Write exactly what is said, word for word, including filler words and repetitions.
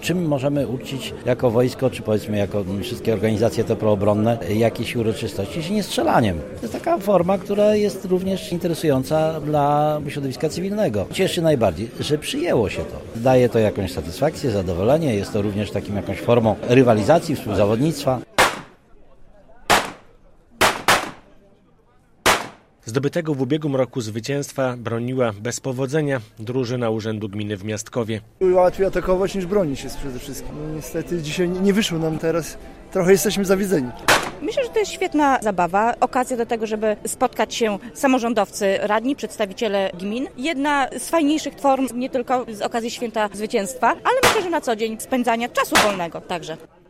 Czym możemy uczcić jako wojsko, czy powiedzmy jako wszystkie organizacje te proobronne, jakieś uroczystości, jeśli nie strzelaniem. To jest taka forma, która jest również interesująca dla środowiska cywilnego. Cieszy najbardziej, że przyjęło się to. Daje to jakąś satysfakcję, zadowolenie, jest to również takim jakąś formą rywalizacji, współzawodnictwa. Zdobytego w ubiegłym roku zwycięstwa broniła bez powodzenia drużyna Urzędu Gminy w Miastkowie. Łatwiej atakować niż bronić jest przede wszystkim. No, niestety dzisiaj nie wyszło nam teraz. Trochę jesteśmy zawiedzeni. Myślę, że to jest świetna zabawa, okazja do tego, żeby spotkać się samorządowcy, radni, przedstawiciele gmin. Jedna z fajniejszych form, nie tylko z okazji Święta Zwycięstwa, ale myślę, że na co dzień spędzania czasu wolnego także.